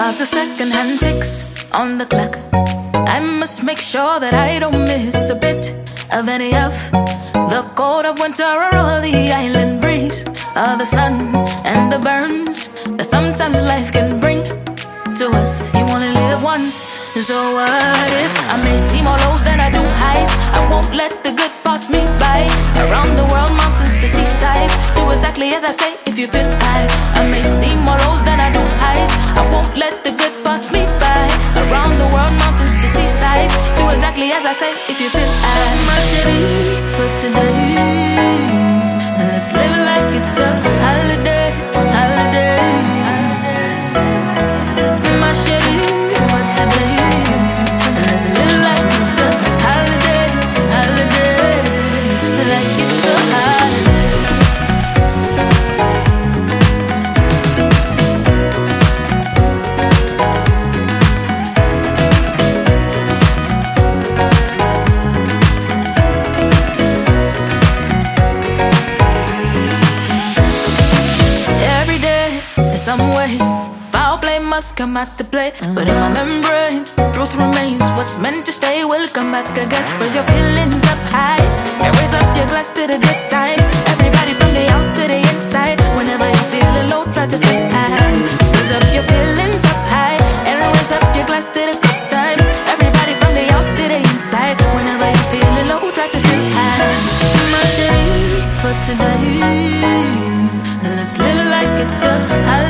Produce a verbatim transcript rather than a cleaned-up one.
As the second hand ticks on the clock, I must make sure that I don't miss a bit of any of the cold of winter or the island breeze, or the sun and the burns that sometimes life can bring to us. You only live once, so what if I may see more lows than I do highs? I won't let the good pass me by. Around the world, mountains to seaside, do exactly as I say if you feel I I may see more lows than I do highs. I won't let the good pass me by. Around the world, mountains to seaside, do exactly as I say if you feel I my city for today. Let's live it like it's a holiday, holiday. My city for today. Let's live it like it's a holiday, holiday. Like it's a holiday. Every day, in some way, foul play must come out to play. But in my membrane, truth remains. What's meant to stay will come back again. Raise your feelings up high and raise up your glass to the good times. Everybody from the out to the inside. Whenever you're feeling low, try to feel high. Raise up your feelings up high and raise up your glass to the good times. Everybody from the out to the inside. Whenever you're feeling low, try to feel high. My city for today. Let's live it like it's a holiday.